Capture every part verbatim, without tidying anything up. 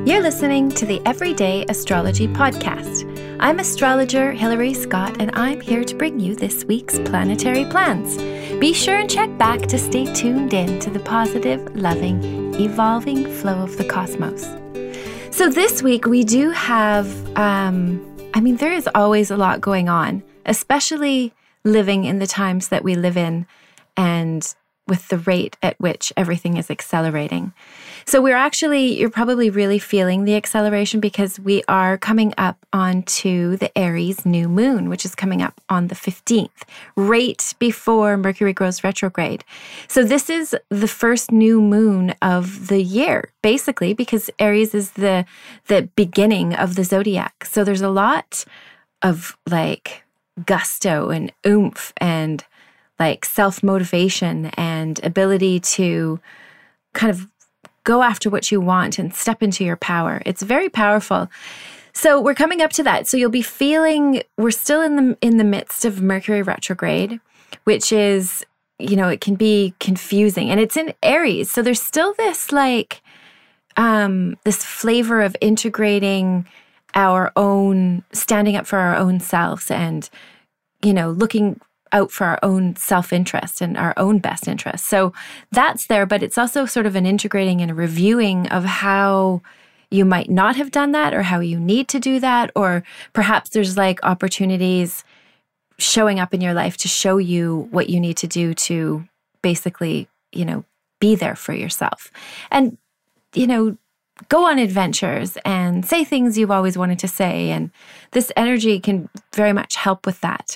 You're listening to the Everyday Astrology Podcast. I'm astrologer Hilary Scott, and I'm here to bring you this week's planetary plans. Be sure and check back to stay tuned in to the positive, loving, evolving flow of the cosmos. So this week we do have, um, I mean, there is always a lot going on, especially living in the times that we live in and with the rate at which everything is accelerating. So we're actually, you're probably really feeling the acceleration because we are coming up onto the Aries new moon, which is coming up on the fifteenth, right before Mercury goes retrograde. So this is the first new moon of the year, basically, because Aries is the, the beginning of the zodiac. So there's a lot of like gusto and oomph and like self-motivation and ability to kind of go after what you want and step into your power. It's very powerful. So we're coming up to that. So you'll be feeling, we're still in the in the midst of Mercury retrograde, which is, you know, it can be confusing. And it's in Aries. So there's still this like, um, this flavor of integrating our own, standing up for our own selves and, you know, looking out for our own self-interest and our own best interest. So that's there, but it's also sort of an integrating and a reviewing of how you might not have done that or how you need to do that, or perhaps there's like opportunities showing up in your life to show you what you need to do to basically, you know, be there for yourself. And, you know, go on adventures and say things you've always wanted to say. And this energy can very much help with that.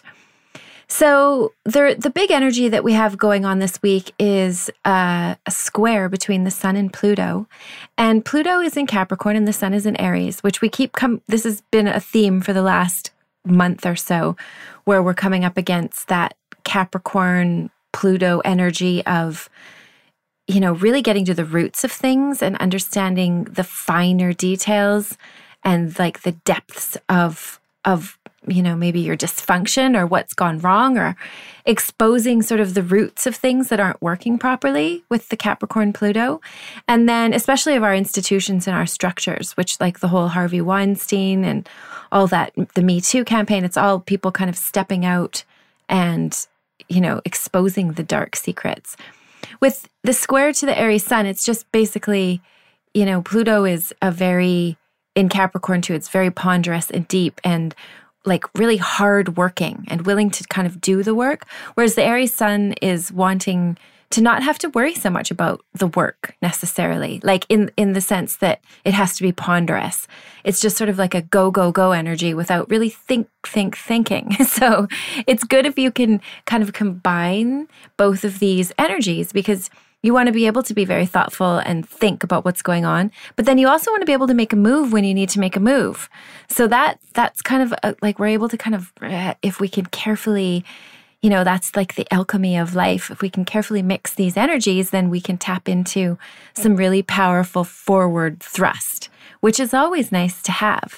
So the the big energy that we have going on this week is uh, a square between the Sun and Pluto. And Pluto is in Capricorn and the Sun is in Aries, which we keep come. This has been a theme for the last month or so, where we're coming up against that Capricorn Pluto energy of, you know, really getting to the roots of things and understanding the finer details and like the depths of of you know, maybe your dysfunction or what's gone wrong, or exposing sort of the roots of things that aren't working properly with the Capricorn Pluto. And then especially of our institutions and our structures, which like the whole Harvey Weinstein and all that, the Me Too campaign, it's all people kind of stepping out and, you know, exposing the dark secrets. With the square to the Aries sun, it's just basically, you know, Pluto is a very, in Capricorn too, it's very ponderous and deep and like really hard working and willing to kind of do the work. Whereas the Aries sun is wanting to not have to worry so much about the work necessarily, like in, in the sense that it has to be ponderous. It's just sort of like a go, go, go energy without really think, think, thinking. So it's good if you can kind of combine both of these energies, because you want to be able to be very thoughtful and think about what's going on, but then you also want to be able to make a move when you need to make a move. So that that's kind of a, like we're able to kind of, uh, if we can carefully, you know, that's like the alchemy of life. If we can carefully mix these energies, then we can tap into some really powerful forward thrust, which is always nice to have.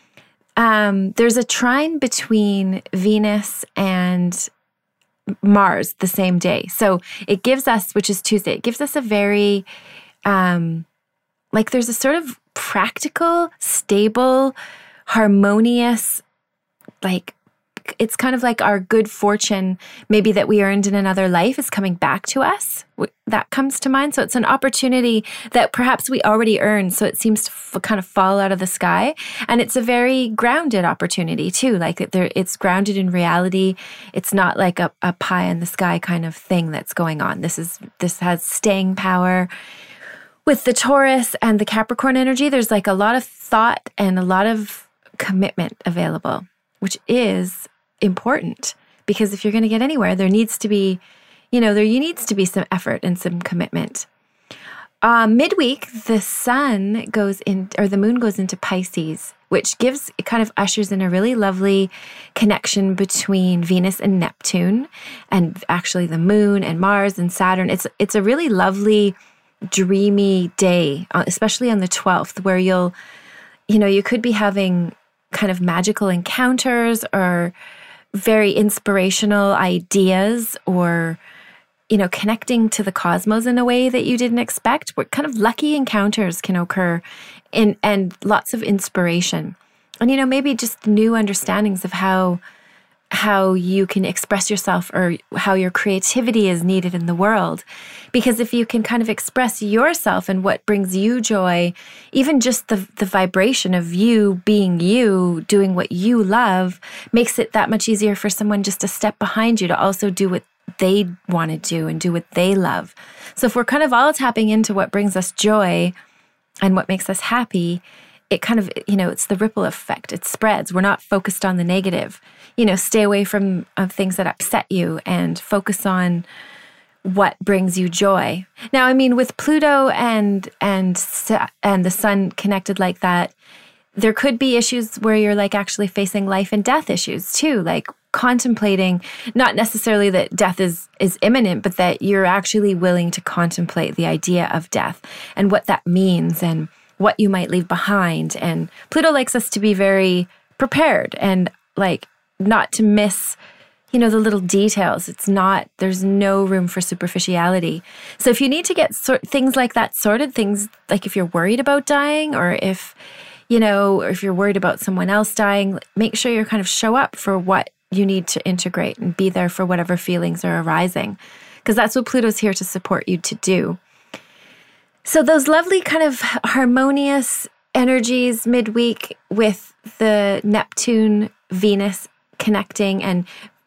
Um, there's a trine between Venus and Mars the same day. So it gives us, which is Tuesday, it gives us a very, um, like there's a sort of practical, stable, harmonious, like it's kind of like our good fortune, maybe that we earned in another life is coming back to us. That comes to mind. So it's an opportunity that perhaps we already earned. So it seems to f- kind of fall out of the sky. And it's a very grounded opportunity too. Like there, it's grounded in reality. It's not like a, a pie in the sky kind of thing that's going on. This is, this has staying power. With the Taurus and the Capricorn energy, there's like a lot of thought and a lot of commitment available, which is important, because if you're going to get anywhere, there needs to be, you know, there needs to be some effort and some commitment. Uh, midweek, the sun goes in, or the moon goes into Pisces, which gives, it kind of ushers in a really lovely connection between Venus and Neptune, and actually the moon and Mars and Saturn. It's it's a really lovely, dreamy day, especially on the twelfth, where you'll, you know, you could be having kind of magical encounters or very inspirational ideas, or you know, connecting to the cosmos in a way that you didn't expect. What kind of lucky encounters can occur in, and lots of inspiration. And, you know, maybe just new understandings of how how you can express yourself or how your creativity is needed in the world. Because if you can kind of express yourself and what brings you joy, even just the, the vibration of you being you, doing what you love, makes it that much easier for someone just to step behind you to also do what they want to do and do what they love. So if we're kind of all tapping into what brings us joy and what makes us happy, it kind of, you know, it's the ripple effect. It spreads. We're not focused on the negative. You know, stay away from uh, things that upset you and focus on what brings you joy. Now, I mean, with Pluto and and and the sun connected like that, there could be issues where you're like actually facing life and death issues too, like contemplating, not necessarily that death is is imminent, but that you're actually willing to contemplate the idea of death and what that means and what you might leave behind. And Pluto likes us to be very prepared and like not to miss, you know, the little details. It's not, there's no room for superficiality. So if you need to get sort things like that sorted, things like if you're worried about dying, or if, you know, or if you're worried about someone else dying, make sure you kind of show up for what you need to integrate and be there for whatever feelings are arising, because that's what Pluto's here to support you to do. So those lovely kind of harmonious energies midweek with the Neptune, Venus connecting and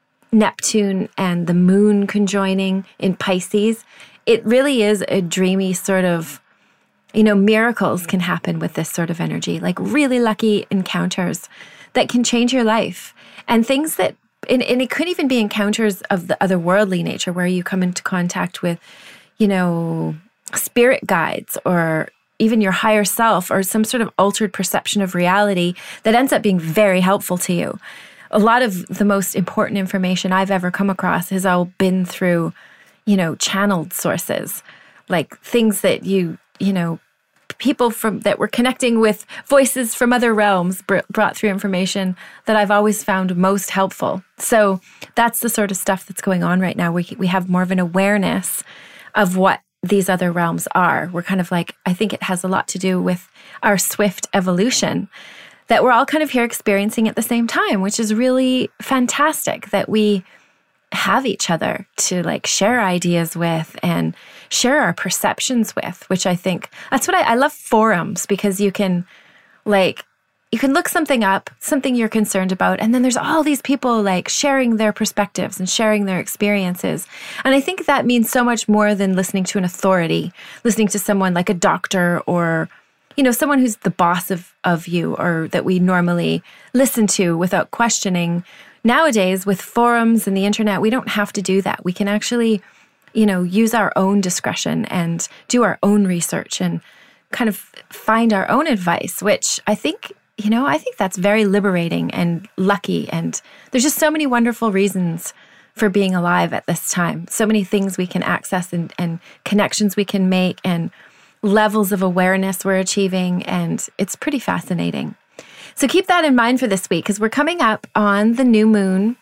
Neptune and the moon conjoining in Pisces, it really is a dreamy sort of, you know, miracles can happen with this sort of energy, like really lucky encounters that can change your life. And things that, and, and it could even be encounters of the otherworldly nature where you come into contact with, you know, spirit guides or even your higher self or some sort of altered perception of reality that ends up being very helpful to you. A lot of the most important information I've ever come across has all been through, you know, channeled sources, like things that you, you know, people from that were connecting with voices from other realms br- brought through information that I've always found most helpful. So that's the sort of stuff that's going on right now. We we have more of an awareness of what these other realms are. We're kind of like, I think it has a lot to do with our swift evolution that we're all kind of here experiencing at the same time, which is really fantastic that we have each other to like share ideas with and share our perceptions with, which I think that's what I, I love forums, because you can like, you can look something up, something you're concerned about, and then there's all these people like sharing their perspectives and sharing their experiences. And I think that means so much more than listening to an authority, listening to someone like a doctor or, you know, someone who's the boss of, of you or that we normally listen to without questioning. Nowadays, with forums and the internet, we don't have to do that. We can actually, you know, use our own discretion and do our own research and kind of find our own advice, which I think, you know, I think that's very liberating and lucky. And there's just so many wonderful reasons for being alive at this time. So many things we can access and, and connections we can make and levels of awareness we're achieving. And it's pretty fascinating. So keep that in mind for this week, because we're coming up on the new moon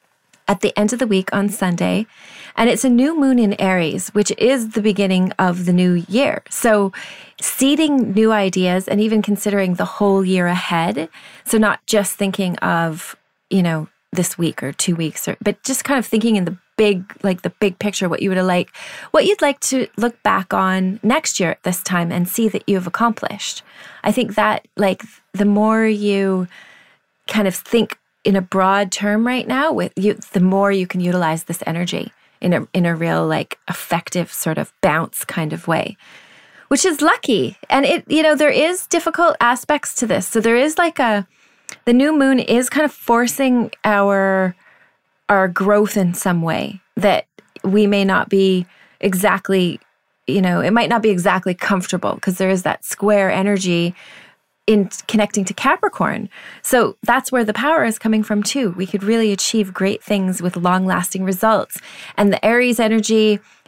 at the end of the week on Sunday. And it's a new moon in Aries, which is the beginning of the new year. So seeding new ideas and even considering the whole year ahead. So not just thinking of, you know, this week or two weeks, or, but just kind of thinking in the big, like the big picture, what you would have like, what you'd like to look back on next year at this time and see that you have accomplished. I think that like the more you kind of think in a broad term right now, with you, the more you can utilize this energy in a in a real like effective sort of bounce kind of way, which is lucky. And it, you know, there is difficult aspects to this. So there is like a, the new moon is kind of forcing our our growth in some way that we may not be exactly, you know, it might not be exactly comfortable because there is that square energy in connecting to Capricorn. So that's where the power is coming from too. We could really achieve great things with long-lasting results. And the Aries energy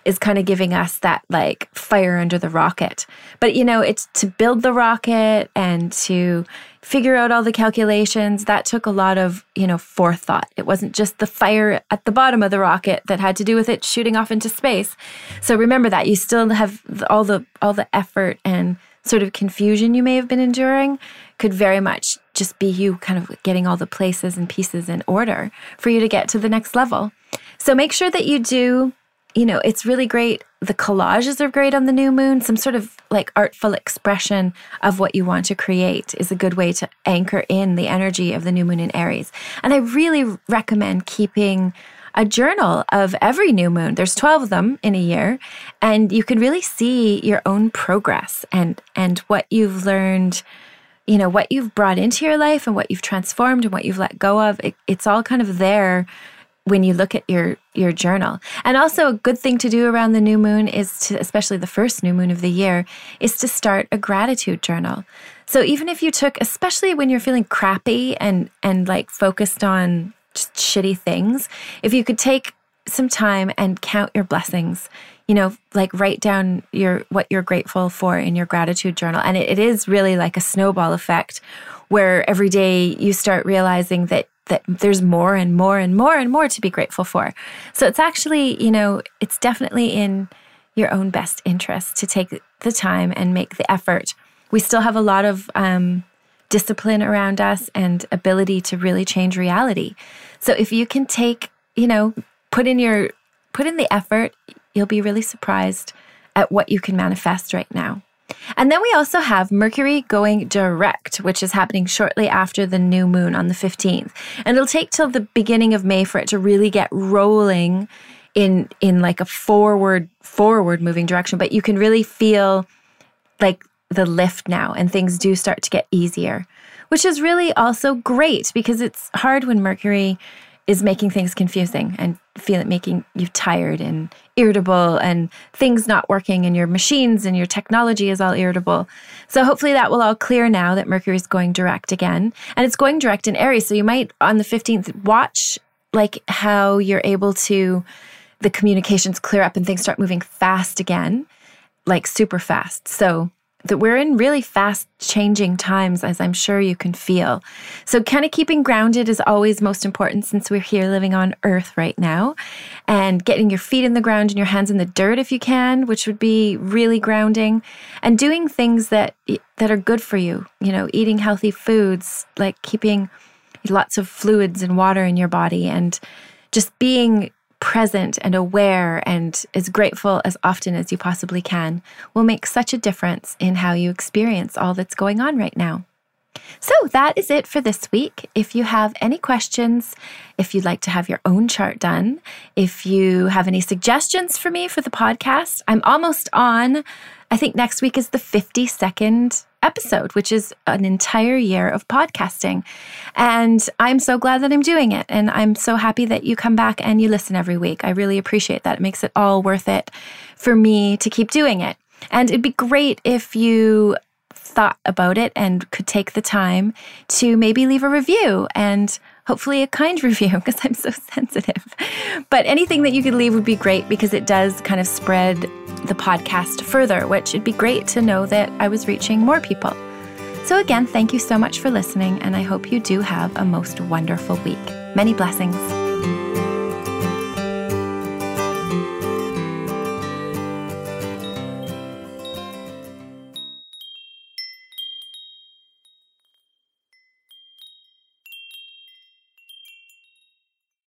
is kind of giving us that like fire under the rocket. But, you know, it's to build the rocket and to figure out all the calculations. That took a lot of, you know, forethought. It wasn't just the fire at the bottom of the rocket that had to do with it shooting off into space. So remember that you still have all the all the effort and sort of confusion you may have been enduring could very much just be you kind of getting all the places and pieces in order for you to get to the next level. So make sure that you do. You know, it's really great. The collages are great on the new moon. Some sort of like artful expression of what you want to create is a good way to anchor in the energy of the new moon in Aries. And I really recommend keeping a journal of every new moon. There's twelve of them in a year, and you can really see your own progress and and what you've learned, you know, what you've brought into your life and what you've transformed and what you've let go of. It, it's all kind of there when you look at your your journal. And also a good thing to do around the new moon is to, especially the first new moon of the year, is to start a gratitude journal. So even if you took, especially when you're feeling crappy and and like focused on just shitty things, if you could take some time and count your blessings, you know, like write down your what you're grateful for in your gratitude journal. And it, it is really like a snowball effect where every day you start realizing that that there's more and more and more and more to be grateful for. So it's actually, you know, it's definitely in your own best interest to take the time and make the effort. We still have a lot of um, discipline around us and ability to really change reality. So if you can take, you know, put in your, put in the effort, you'll be really surprised at what you can manifest right now. And then we also have Mercury going direct, which is happening shortly after the new moon on the fifteenth. And it'll take till the beginning of May for it to really get rolling in in like a forward, forward moving direction. But you can really feel like the lift now, and things do start to get easier, which is really also great because it's hard when Mercury is making things confusing and feel it making you tired and irritable and things not working and your machines and your technology is all irritable. So hopefully that will all clear now that Mercury is going direct again. And it's going direct in Aries. So you might on the fifteenth watch like how you're able to, the communications clear up and things start moving fast again, like super fast. So that we're in really fast changing times, as I'm sure you can feel. So kind of keeping grounded is always most important since we're here living on Earth right now, and getting your feet in the ground and your hands in the dirt if you can, which would be really grounding, and doing things that that are good for you, you know, eating healthy foods, like keeping lots of fluids and water in your body, and just being present and aware and as grateful as often as you possibly can will make such a difference in how you experience all that's going on right now. So that is it for this week. If you have any questions, if you'd like to have your own chart done, if you have any suggestions for me for the podcast, I'm almost on, I think next week is the fifty-second episode, which is an entire year of podcasting. And I'm so glad that I'm doing it. And I'm so happy that you come back and you listen every week. I really appreciate that. It makes it all worth it for me to keep doing it. And it'd be great if you thought about it and could take the time to maybe leave a review, and hopefully a kind review because I'm so sensitive. But anything that you could leave would be great because it does kind of spread the podcast further, which it'd be great to know that I was reaching more people. So again, thank you so much for listening, and I hope you do have a most wonderful week. Many blessings.